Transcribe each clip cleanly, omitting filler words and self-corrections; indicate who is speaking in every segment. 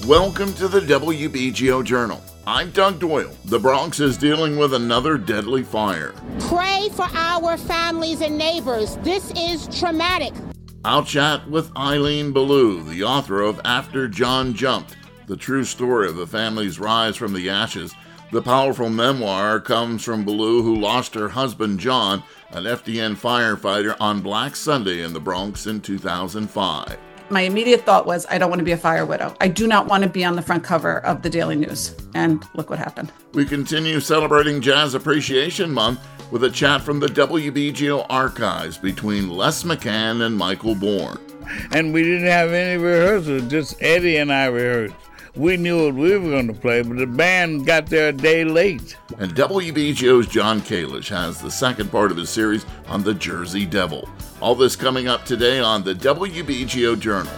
Speaker 1: Welcome to the WBGO Journal. I'm Doug Doyle. The Bronx is dealing with another deadly fire.
Speaker 2: Pray for our families and neighbors. This is traumatic.
Speaker 1: I'll chat with Eileen Ballou, the author of After John Jumped, the true story of a family's rise from the ashes. The powerful memoir comes from Ballou, who lost her husband John, an FDN firefighter, on Black Sunday in the Bronx in 2005.
Speaker 3: My immediate thought was, I don't want to be a fire widow. I do not want to be on the front cover of the Daily News. And look what happened.
Speaker 1: We continue celebrating Jazz Appreciation Month with a chat from the WBGO archives between Les McCann and Michael Bourne.
Speaker 4: And we didn't have any rehearsals, just Eddie and I rehearsed. We knew what we were going to play, but the band got there a day late.
Speaker 1: And WBGO's John Kalish has the second part of his series on the Jersey Devil. All this coming up today on the WBGO Journal.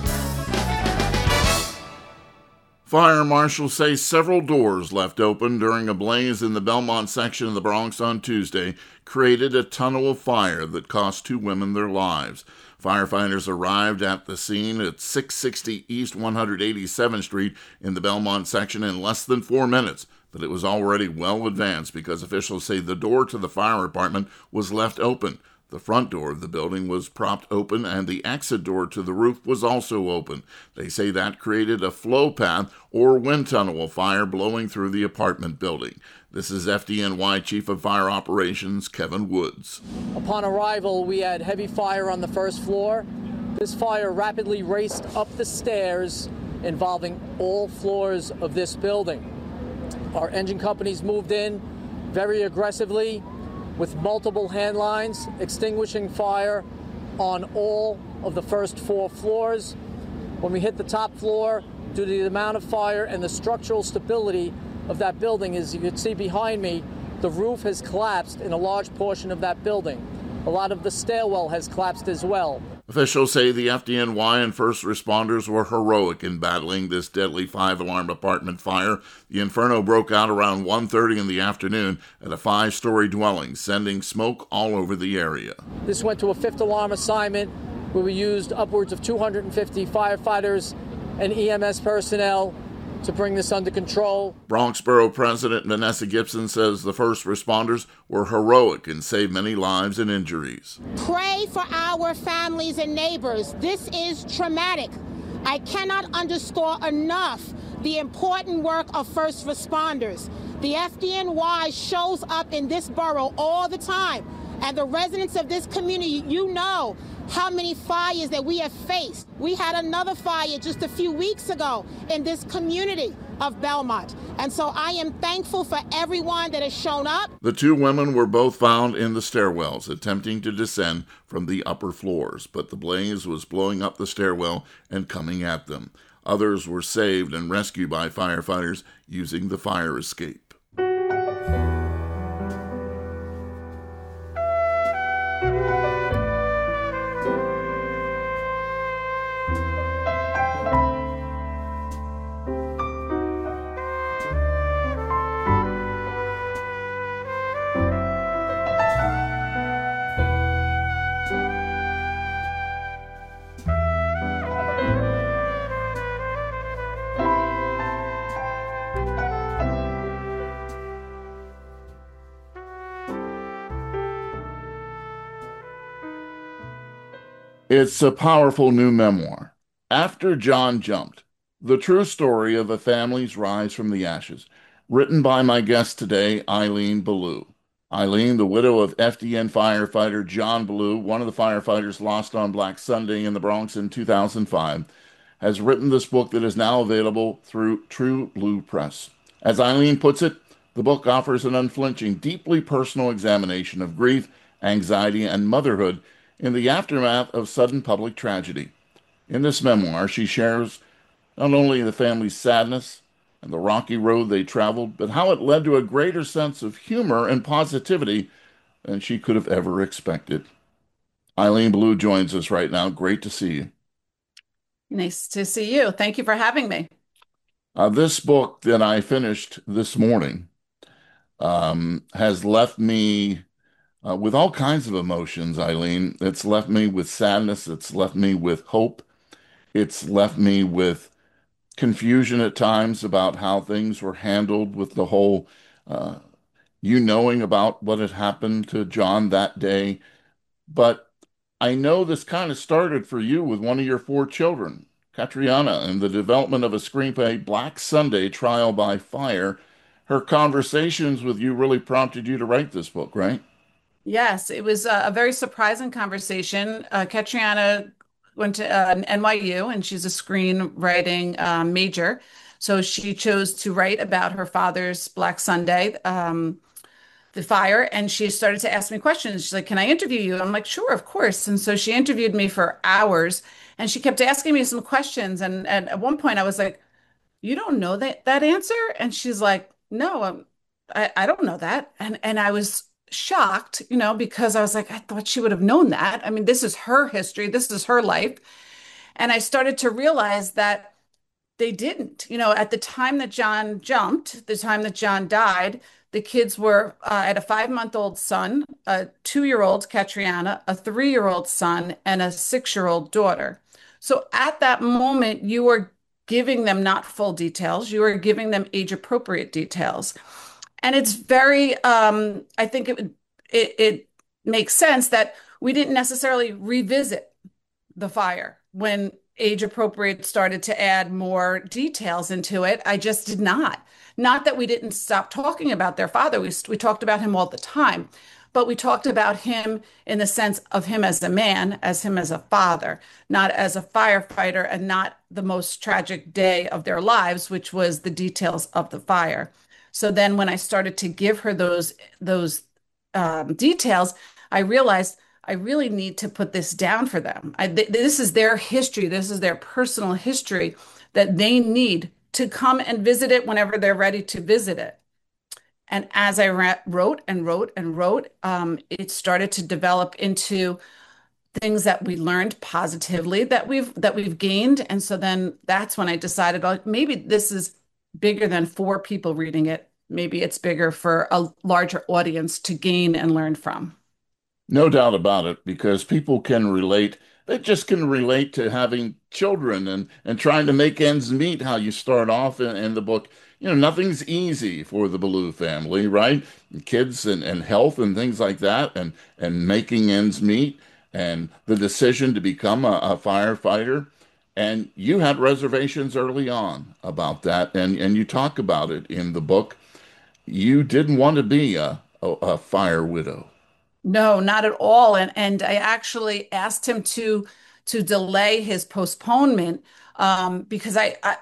Speaker 1: Fire marshals say several doors left open during a blaze in the Belmont section of the Bronx on Tuesday created a tunnel of fire that cost two women their lives. Firefighters arrived at the scene at 660 East 187th Street in the Belmont section in less than 4 minutes, but it was already well advanced because officials say the door to the fire department was left open. The front door of the building was propped open and the exit door to the roof was also open. They say that created a flow path or wind tunnel of fire blowing through the apartment building. This is FDNY Chief of Fire Operations Kevin Woods.
Speaker 5: Upon arrival, we had heavy fire on the first floor. This fire rapidly raced up the stairs, involving all floors of this building. Our engine companies moved in very aggressively with multiple hand lines, extinguishing fire on all of the first 4 floors. When we hit the top floor, due to the amount of fire and the structural stability of that building, as you can see behind me, the roof has collapsed in a large portion of that building. A lot of the stairwell has collapsed as well.
Speaker 1: Officials say the FDNY and first responders were heroic in battling this deadly 5-alarm apartment fire. The inferno broke out around 1:30 in the afternoon at a 5-story dwelling, sending smoke all over the area.
Speaker 5: This went to a 5th alarm assignment where we used upwards of 250 firefighters and EMS personnel to bring this under control.
Speaker 1: Bronx Borough President Vanessa Gibson says the first responders were heroic and saved many lives and injuries.
Speaker 2: Pray for our families and neighbors. This is traumatic. I cannot underscore enough the important work of first responders. The FDNY shows up in this borough all the time. And the residents of this community, you know how many fires that we have faced. We had another fire just a few weeks ago in this community of Belmont. And so I am thankful for everyone that has shown up.
Speaker 1: The two women were both found in the stairwells, attempting to descend from the upper floors, but the blaze was blowing up the stairwell and coming at them. Others were saved and rescued by firefighters using the fire escape. It's a powerful new memoir, After John Jumped, the true story of a family's rise from the ashes, written by my guest today, Eileen Ballou. Eileen, the widow of FDN firefighter John Ballou, one of the firefighters lost on Black Sunday in the Bronx in 2005, has written this book that is now available through True Blue Press. As Eileen puts it, the book offers an unflinching, deeply personal examination of grief, anxiety, and motherhood in the aftermath of sudden public tragedy. In this memoir, she shares not only the family's sadness and the rocky road they traveled, but how it led to a greater sense of humor and positivity than she could have ever expected. Eileen Ballou joins us right now. Great to see you.
Speaker 3: Nice to see you. Thank you for having me.
Speaker 1: This book that I finished this morning has left me with all kinds of emotions, Eileen. It's left me with sadness. It's left me with hope. It's left me with confusion at times about how things were handled with the whole, uh, you knowing about what had happened to John that day. But I know this kind of started for you with one of your four children, Catriona, and the development of a screenplay, Black Sunday Trial by Fire. Her conversations with you really prompted you to write this book, right?
Speaker 3: Yes, it was a very surprising conversation. Catriona went to NYU and she's a screenwriting major. So she chose to write about her father's Black Sunday, the fire, and she started to ask me questions. She's like, "Can I interview you?" I'm like, "Sure, of course." And so she interviewed me for hours and she kept asking me some questions. And at one point I was like, "You don't know that answer?" And she's like, "No, I don't know that." And I was shocked, because I was like, I thought she would have known that. I mean, this is her history, this is her life. And I started to realize that they didn't. At the time that John jumped, the time that John died, the kids were I had a 5-month-old son, a 2-year-old Catriona, a 3-year-old son, and a 6-year-old daughter. So at that moment, you were giving them not full details, you were giving them age appropriate details. And it's very, I think it makes sense that we didn't necessarily revisit the fire when age appropriate started to add more details into it. I just did not. Not that we didn't stop talking about their father. We talked about him all the time, but we talked about him in the sense of him as a man, as him as a father, not as a firefighter, and not the most tragic day of their lives, which was the details of the fire. So then when I started to give her those details, I realized I really need to put this down for them. This is their history. This is their personal history that they need to come and visit it whenever they're ready to visit it. And as I wrote and wrote and wrote, it started to develop into things that we learned positively that we've gained. And so then that's when I decided, like, maybe this is bigger than four people reading it. Maybe it's bigger for a larger audience to gain and learn from.
Speaker 1: No doubt about it, because people can relate. They just can relate to having children and trying to make ends meet. How you start off in the book, nothing's easy for the Ballou family, right? Kids and health and things like that, and making ends meet, and the decision to become a firefighter. And you had reservations early on about that, and you talk about it in the book. You didn't want to be a fire widow.
Speaker 3: No, not at all. And I actually asked him to delay his postponement because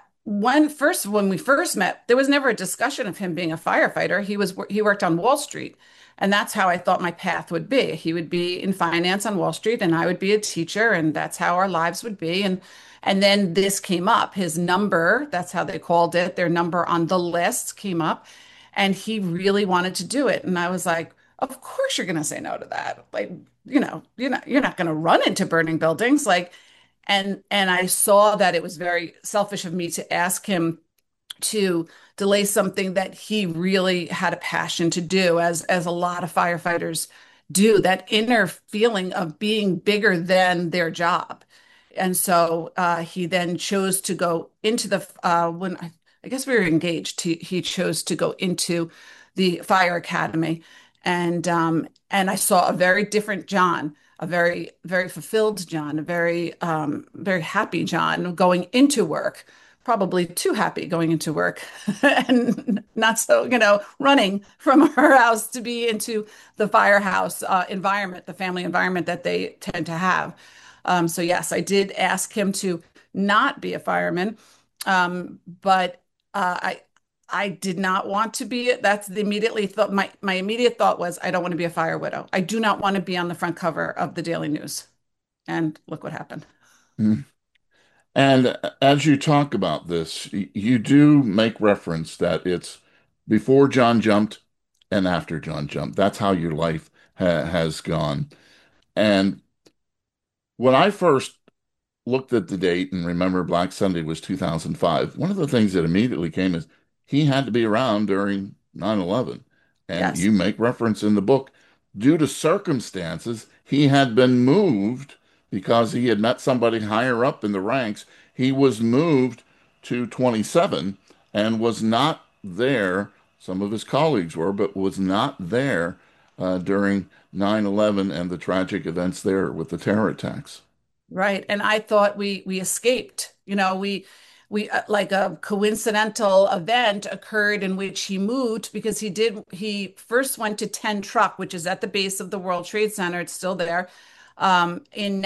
Speaker 3: when we first met, there was never a discussion of him being a firefighter. He worked on Wall Street, and that's how I thought my path would be. He would be in finance on Wall Street, and I would be a teacher, and that's how our lives would be. And then this came up. His number, that's how they called it, their number on the list came up, and he really wanted to do it. And I was like, of course you're going to say no to that. Like, you're not going to run into burning buildings. Like, and I saw that it was very selfish of me to ask him to delay something that he really had a passion to do, as a lot of firefighters do, that inner feeling of being bigger than their job. And so he then chose to go into the when I guess we were engaged. He chose to go into the fire academy, and I saw a very different John, a very very fulfilled John, a very happy John going into work, probably too happy going into work, and not so running from her house to be into the firehouse environment, the family environment that they tend to have. So yes, I did ask him to not be a fireman, but I did not want to be it. That's the immediately thought. My immediate thought was, I don't want to be a fire widow. I do not want to be on the front cover of the Daily News. And look what happened.
Speaker 1: Mm. And as you talk about this, you do make reference that it's before John jumped and after John jumped. That's how your life has gone. And when I first looked at the date and remember Black Sunday was 2005, one of the things that immediately came is he had to be around during 9/11. And
Speaker 3: Yes.
Speaker 1: you make reference in the book, due to circumstances, he had been moved because he had met somebody higher up in the ranks. He was moved to 27 and was not there. Some of his colleagues were, but was not there during 9/11 and the tragic events there with the terror attacks.
Speaker 3: Right. And I thought we escaped. We like a coincidental event occurred in which he moved because he first went to 10 Truck, which is at the base of the World Trade Center. It's still there. In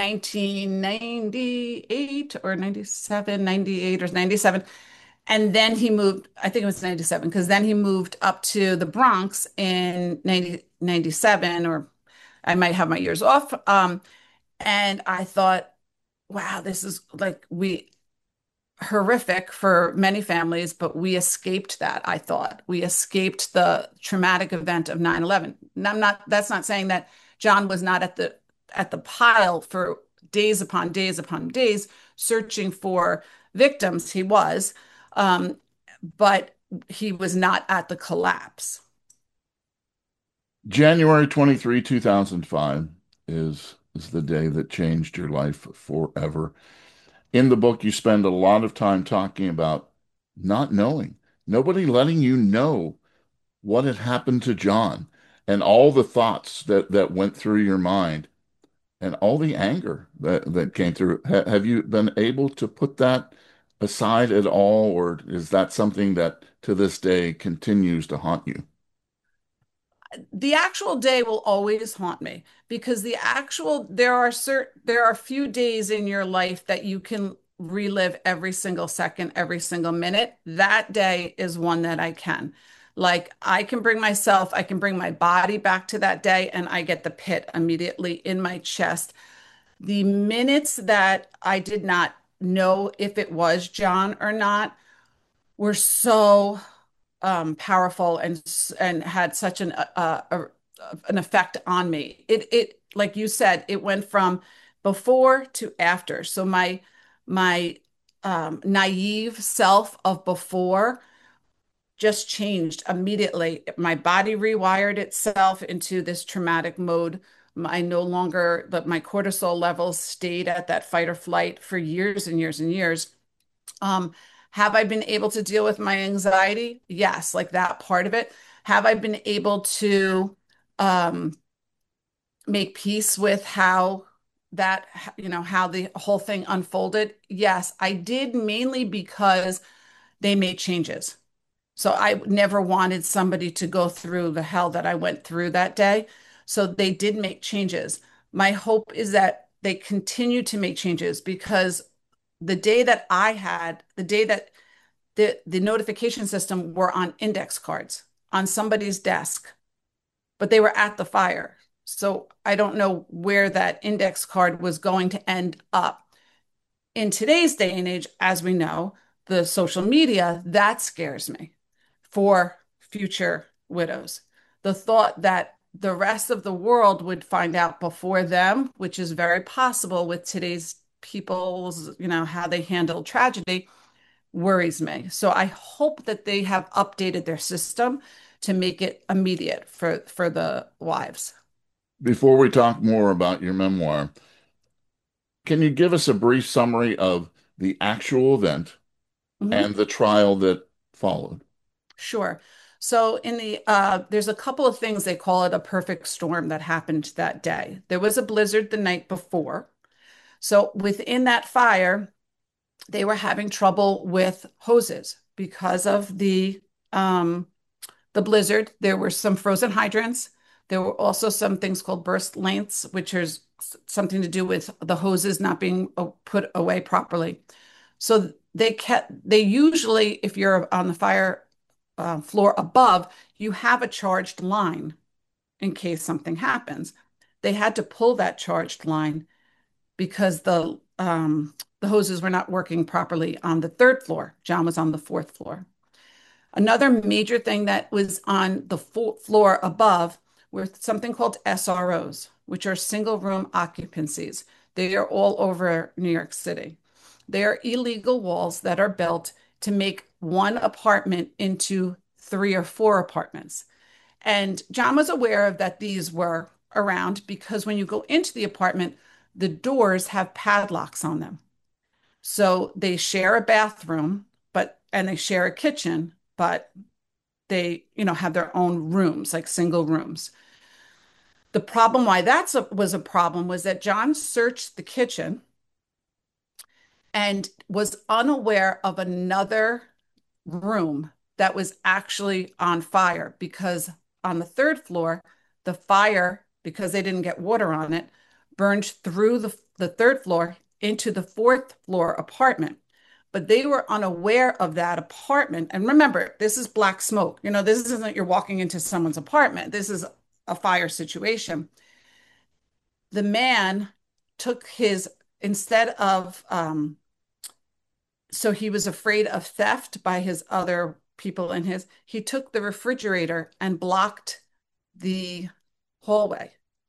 Speaker 3: 1998 or 97, 98 or 97. And then he moved, I think it was 97, because then he moved up to the Bronx in 97, or I might have my years off. And I thought, wow, this is like we horrific for many families, but we escaped that, I thought. We escaped the traumatic event of 9/11. And that's not saying that John was not at the pile for days upon days upon days searching for victims. He was, um, but he was not at the collapse.
Speaker 1: January 23, 2005 is the day that changed your life forever. In the book, you spend a lot of time talking about not knowing, nobody letting you know what had happened to John and all the thoughts that went through your mind and all the anger that came through. Have you been able to put that aside at all, or is that something that to this day continues to haunt you?
Speaker 3: The actual day will always haunt me because there are few days in your life that you can relive every single second, every single minute. That day is one that I can. Like I can bring my body back to that day and I get the pit immediately in my chest. The minutes that I did not know if it was John or not were so powerful and had such an effect on me. It like you said, it went from before to after. So my naive self of before just changed immediately. My body rewired itself into this traumatic mode. I no longer, but my cortisol levels stayed at that fight or flight for years and years and years. Um, have I been able to deal with my anxiety? Yes, like that part of it. Have I been able to um, make peace with that, how the whole thing unfolded? Yes, I did mainly because they made changes. So I never wanted somebody to go through the hell that I went through that day. So they did make changes. My hope is that they continue to make changes because the day that the notification system were on index cards on somebody's desk, but they were at the fire. So I don't know where that index card was going to end up. In today's day and age, as we know, the social media, that scares me for future widows. The thought that the rest of the world would find out before them, which is very possible with today's people's, how they handle tragedy, worries me. So I hope that they have updated their system to make it immediate for the wives.
Speaker 1: Before we talk more about your memoir, can you give us a brief summary of the actual event
Speaker 3: Mhm.
Speaker 1: and the trial that followed?
Speaker 3: Sure. So there's a couple of things they call it a perfect storm that happened that day. There was a blizzard the night before. So within that fire, they were having trouble with hoses because of the blizzard. There were some frozen hydrants. There were also some things called burst lengths, which is something to do with the hoses not being put away properly. So they usually, if you're on the fire floor above, you have a charged line in case something happens. They had to pull that charged line because the hoses were not working properly on the third floor. John was on the fourth floor. Another major thing that was on the floor above were something called SROs, which are single room occupancies. They are all over New York City. They are illegal walls that are built to make one apartment into three or four apartments. And John was aware of that these were around because when you go into the apartment, the doors have padlocks on them. So they share a bathroom and they share a kitchen, but they, have their own rooms, like single rooms. The problem why was a problem was that John searched the kitchen and was unaware of another room that was actually on fire because on the third floor, the fire, because they didn't get water on it, burned through the third floor into the fourth floor apartment. But they were unaware of that apartment. And remember, this is black smoke. This isn't you're walking into someone's apartment. This is a fire situation. The man took instead of, so he was afraid of theft by his other people he took the refrigerator and blocked the hallway.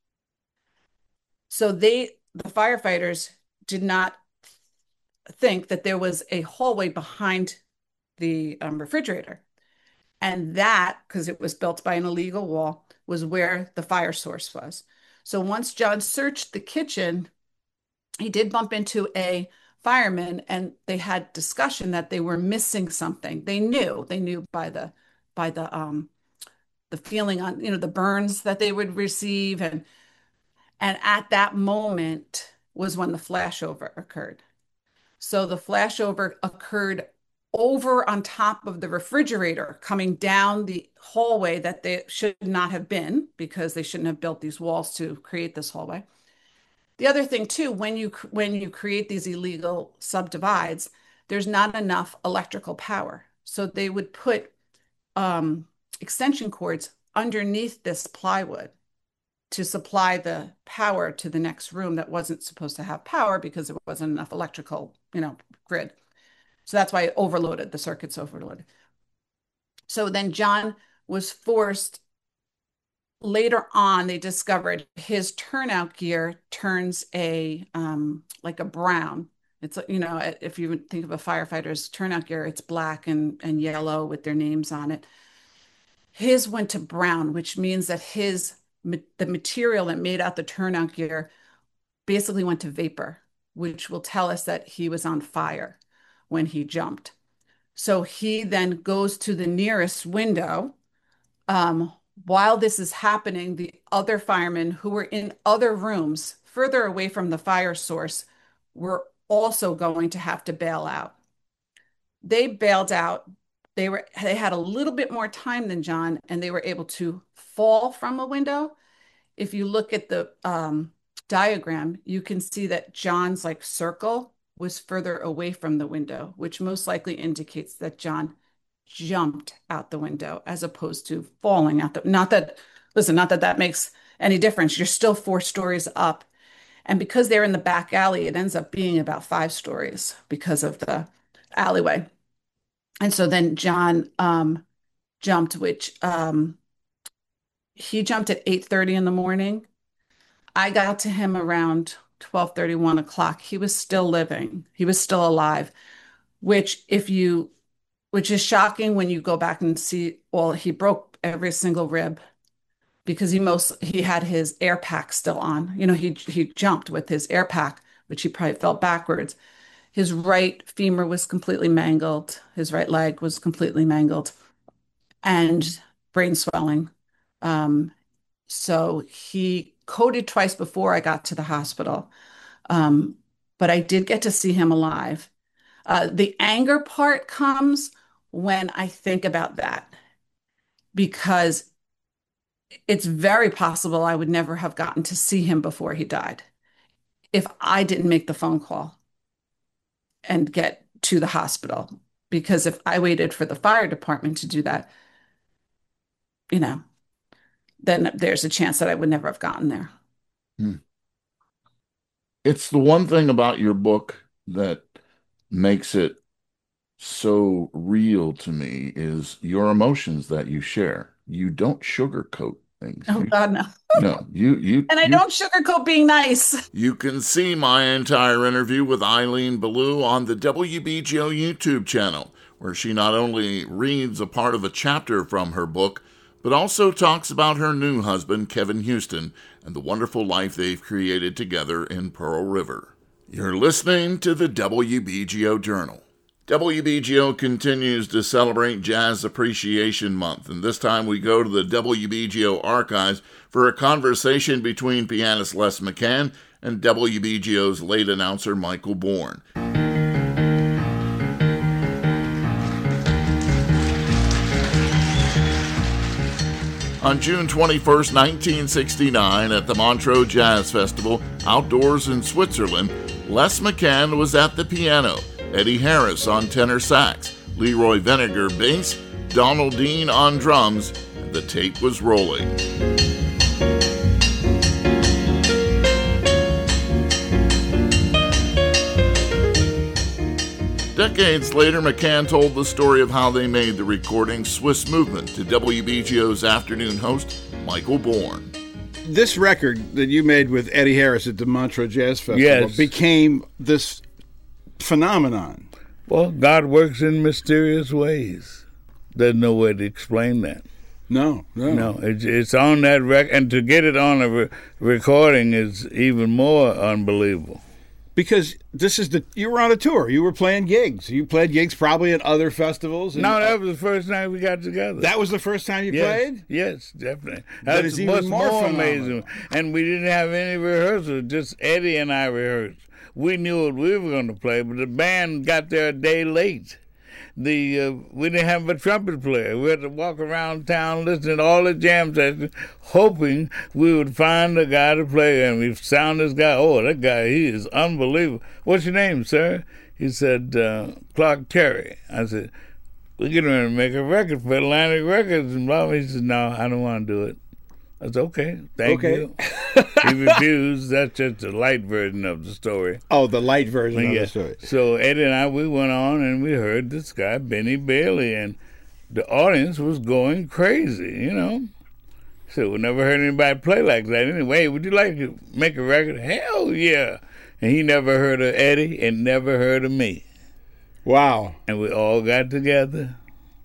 Speaker 3: So the firefighters did not think that there was a hallway behind the refrigerator. And that, because it was built by an illegal wall, was where the fire source was. So once John searched the kitchen, he did bump into a fireman and they had discussion that they were missing something. They knew by the feeling on, the burns that they would receive. And at that moment was when the flashover occurred. So the flashover occurred over on top of the refrigerator, coming down the hallway that they should not have been because they shouldn't have built these walls to create this hallway. The other thing too, when you create these illegal subdivides, there's not enough electrical power. So they would put extension cords underneath this plywood to supply the power to the next room that wasn't supposed to have power because there wasn't enough electrical, grid. So that's why it overloaded, the circuits overloaded. So then John was forced, later on, they discovered his turnout gear turns like a brown. It's, if you think of a firefighter's turnout gear, it's black and yellow with their names on it. His went to brown, which means that the material that made out the turnout gear basically went to vapor, which will tell us that he was on fire when he jumped. So he then goes to the nearest window. While this is happening, the other firemen who were in other rooms further away from the fire source were also going to have to bail out. They bailed out. They had a little bit more time than John, and they were able to fall from a window. If you look at the diagram, you can see that John's circle was further away from the window, which most likely indicates that John jumped out the window as opposed to falling out not that that makes any difference. You're still 4 stories up. And because they're in the back alley, it ends up being about 5 stories because of the alleyway. And so then John jumped, which he jumped at 8:30 in the morning. I got to him around 12:30, 1 o'clock. He was still living. He was still alive, which is shocking when you go back and see, well, he broke every single rib because he had his air pack still on. He jumped with his air pack, which he probably felt backwards. His right femur was completely mangled. His right leg was completely mangled and brain swelling. So he coded twice before I got to the hospital. But I did get to see him alive. The anger part comes when I think about that, because it's very possible I would never have gotten to see him before he died if I didn't make the phone call and get to the hospital. Because if I waited for the fire department to do that, then there's a chance that I would never have gotten there.
Speaker 1: Hmm. It's the one thing about your book that makes it so real to me is your emotions that you share. You don't sugarcoat things.
Speaker 3: Oh God, no.
Speaker 1: No, you
Speaker 3: And I don't sugarcoat being nice.
Speaker 1: You can see my entire interview with Eileen Ballou on the WBGO YouTube channel, where she not only reads a part of a chapter from her book, but also talks about her new husband, Kevin Houston, and the wonderful life they've created together in Pearl River. You're listening to the WBGO Journal. WBGO continues to celebrate Jazz Appreciation Month, and this time we go to the WBGO archives for a conversation between pianist Les McCann and WBGO's late announcer Michael Bourne. On June 21, 1969, at the Montreux Jazz Festival, outdoors in Switzerland, Les McCann was at the piano, Eddie Harris on tenor sax, Leroy Vinegar bass, Donald Dean on drums, and the tape was rolling. Decades later, McCann told the story of how they made the recording Swiss Movement to WBGO's afternoon host, Michael Bourne.
Speaker 6: This record that you made with Eddie Harris at the Montreux Jazz Festival became this phenomenon.
Speaker 4: Well, God works in mysterious ways. There's no way to explain that.
Speaker 6: No.
Speaker 4: It's on that record, and to get it on a recording is even more unbelievable.
Speaker 6: Because you were on a tour. You were playing gigs. You played gigs probably at other festivals.
Speaker 4: No, that was the first time we got together.
Speaker 6: That was the first time you played?
Speaker 4: Yes, definitely.
Speaker 6: That is even more
Speaker 4: amazing. And we didn't have any rehearsal. Just Eddie and I rehearsed. We knew what we were going to play, but the band got there a day late. We didn't have a trumpet player. We had to walk around town listening to all the jam sessions, hoping we would find a guy to play. And we found this guy. Oh, that guy, he is unbelievable. What's your name, sir? He said, Clark Terry. I said, we're getting ready to make a record for Atlantic Records. And blah, blah. He said, no, I don't want to do it. I said, okay, thank you. He refused. That's just the light version of the story.
Speaker 6: Oh, the light version of the story.
Speaker 4: So Eddie and I, we went on and we heard this guy, Benny Bailey, and the audience was going crazy, So we never heard anybody play like that. Anyway, would you like to make a record? Hell yeah. And he never heard of Eddie and never heard of me.
Speaker 6: Wow.
Speaker 4: And we all got together,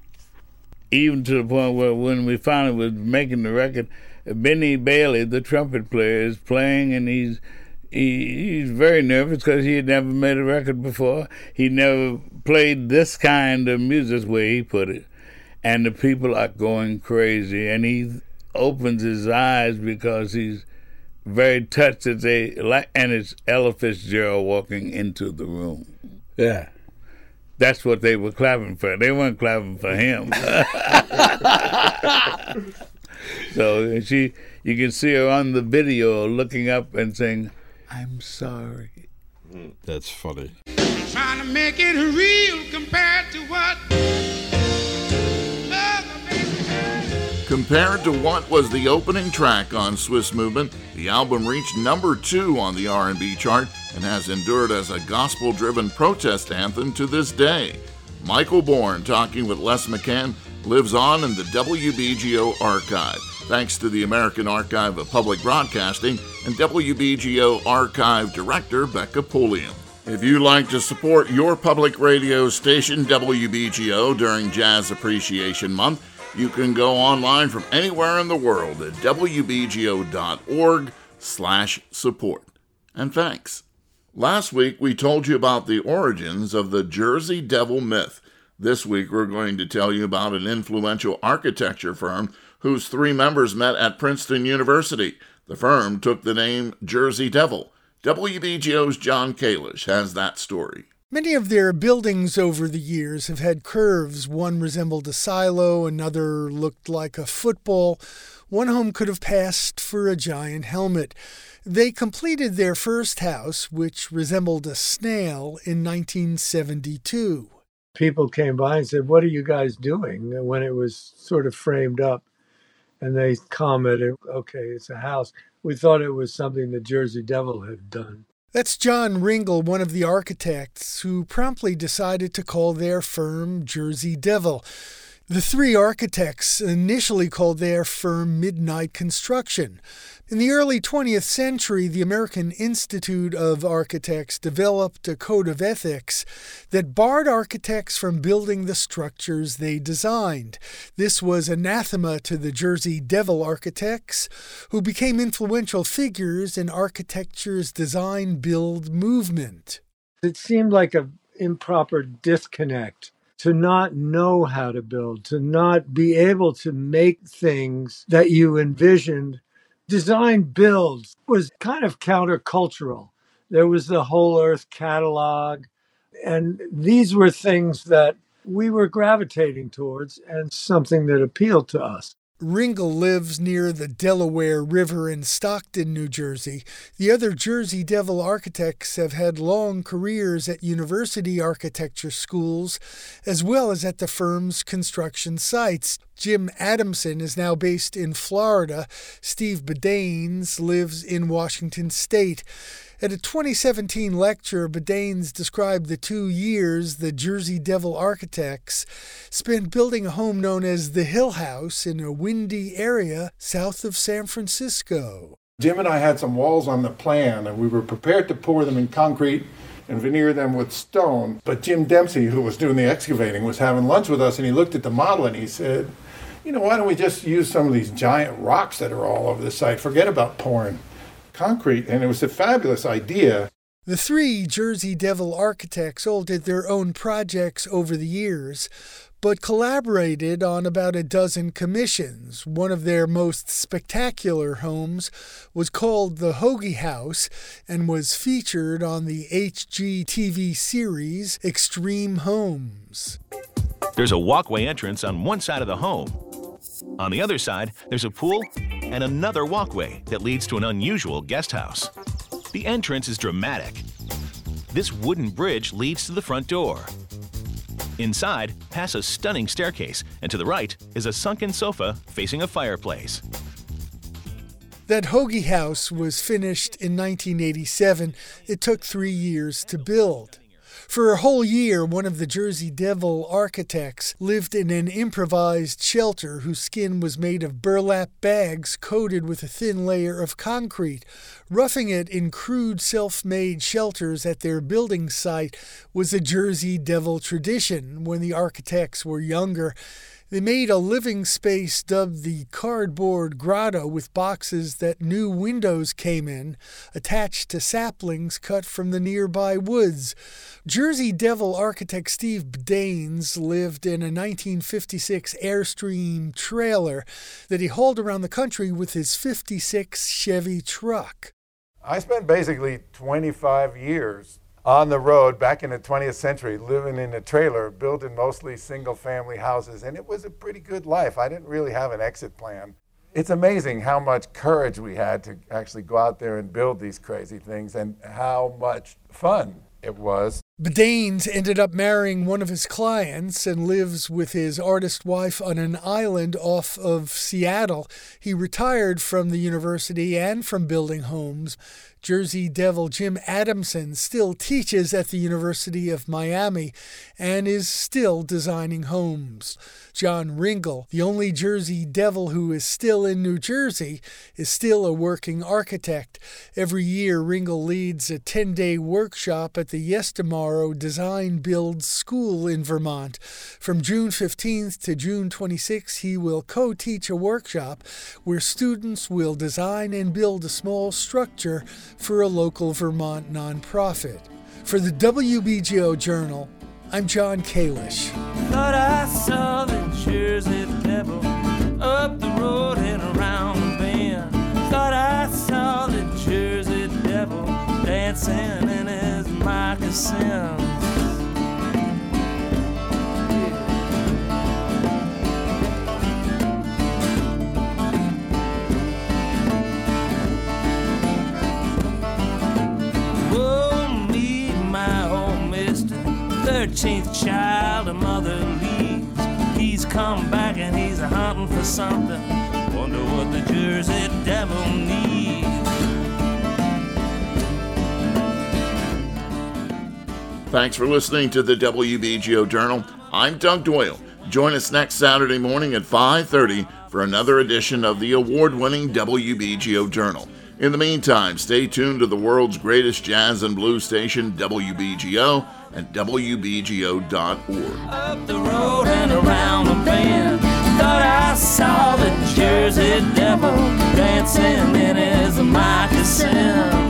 Speaker 4: even to the point where when we finally was making the record, Benny Bailey, the trumpet player, is playing, and he's very nervous because he had never made a record before. He never played this kind of music, that's the way he put it. And the people are going crazy, and he opens his eyes because he's very touched and it's Ella Fitzgerald walking into the room.
Speaker 6: Yeah.
Speaker 4: That's what they were clapping for. They weren't clapping for him. So you can see her on the video looking up and saying, I'm sorry.
Speaker 6: That's funny.
Speaker 7: Trying to make it real compared to what
Speaker 1: Compared to what was the opening track on Swiss Movement, the album reached number 2 on the R&B chart and has endured as a gospel-driven protest anthem to this day. Michael Bourne, talking with Les McCann, lives on in the WBGO archive, thanks to the American Archive of Public Broadcasting and WBGO archive director Becca Pulliam. If you'd like to support your public radio station, WBGO, during Jazz Appreciation Month, you can go online from anywhere in the world at wbgo.org/support. And thanks. Last week, we told you about the origins of the Jersey Devil myth. This week, we're going to tell you about an influential architecture firm whose 3 members met at Princeton University. The firm took the name Jersey Devil. WBGO's John Kalish has that story.
Speaker 8: Many of their buildings over the years have had curves. One resembled a silo, another looked like a football. One home could have passed for a giant helmet. They completed their first house, which resembled a snail, in 1972.
Speaker 9: People came by and said, "What are you guys doing?" when it was sort of framed up. And they commented, "Okay, it's a house." We thought it was something the Jersey Devil had done.
Speaker 8: That's John Ringel, one of the architects, who promptly decided to call their firm Jersey Devil. The 3 architects initially called their firm Midnight Construction. In the early 20th century, the American Institute of Architects developed a code of ethics that barred architects from building the structures they designed. This was anathema to the Jersey Devil architects, who became influential figures in architecture's design-build movement.
Speaker 9: It seemed like improper disconnect, to not know how to build, to not be able to make things that you envisioned. Design builds was kind of countercultural. There was the Whole Earth catalog, and these were things that we were gravitating towards and something that appealed to us.
Speaker 8: Ringel lives near the Delaware River in Stockton, New Jersey. The other Jersey Devil architects have had long careers at university architecture schools, as well as at the firm's construction sites. Jim Adamson is now based in Florida. Steve Bedaines lives in Washington State. At a 2017 lecture, Bedaines described the 2 years the Jersey Devil architects spent building a home known as the Hill House in a windy area south of San Francisco.
Speaker 10: Jim and I had some walls on the plan, and we were prepared to pour them in concrete and veneer them with stone. But Jim Dempsey, who was doing the excavating, was having lunch with us, and he looked at the model and he said, why don't we just use some of these giant rocks that are all over the site? Forget about pouring concrete. And it was a fabulous idea.
Speaker 8: The 3 Jersey Devil architects all did their own projects over the years, but collaborated on about a dozen commissions. One of their most spectacular homes was called the Hoagie House and was featured on the HGTV series Extreme Homes.
Speaker 11: There's a walkway entrance on one side of the home. On the other side, there's a pool and another walkway that leads to an unusual guest house. The entrance is dramatic. This wooden bridge leads to the front door. Inside, pass a stunning staircase, and to the right is a sunken sofa facing a fireplace.
Speaker 8: That Hoagie House was finished in 1987. It took 3 years to build. For a whole year, one of the Jersey Devil architects lived in an improvised shelter whose skin was made of burlap bags coated with a thin layer of concrete. Roughing it in crude self-made shelters at their building site was a Jersey Devil tradition when the architects were younger. They made a living space dubbed the Cardboard Grotto with boxes that new windows came in, attached to saplings cut from the nearby woods. Jersey Devil architect Steve Bedaines lived in a 1956 Airstream trailer that he hauled around the country with his 56 Chevy truck.
Speaker 10: I spent basically 25 years on the road back in the 20th century, living in a trailer, building mostly single-family houses, and it was a pretty good life. I didn't really have an exit plan. It's amazing how much courage we had to actually go out there and build these crazy things and how much fun it was.
Speaker 8: Bedaines ended up marrying one of his clients and lives with his artist wife on an island off of Seattle. He retired from the university and from building homes. Jersey Devil Jim Adamson still teaches at the University of Miami and is still designing homes. John Ringel, the only Jersey Devil who is still in New Jersey, is still a working architect. Every year, Ringel leads a 10-day workshop at the Yestermorrow Design Build School in Vermont. From June 15th to June 26th, he will co-teach a workshop where students will design and build a small structure for a local Vermont nonprofit. For the WBGO Journal, I'm John Kalish.
Speaker 12: Thought I saw the Jersey Devil up the road and around the bend. Thought I saw the Jersey Devil dancing in his moccasins. Oh, me, my old mister, 13th child of Mother Lee's. He's come back and he's hunting for something. Wonder what the Jersey Devil needs.
Speaker 1: Thanks for listening to the WBGO Journal. I'm Doug Doyle. Join us next Saturday morning at 5:30 for another edition of the award-winning WBGO Journal. In the meantime, stay tuned to the world's greatest jazz and blues station, WBGO, at WBGO.org.
Speaker 12: Up the road and around the bend, thought I saw the Jersey Devil dancing in his moccasins.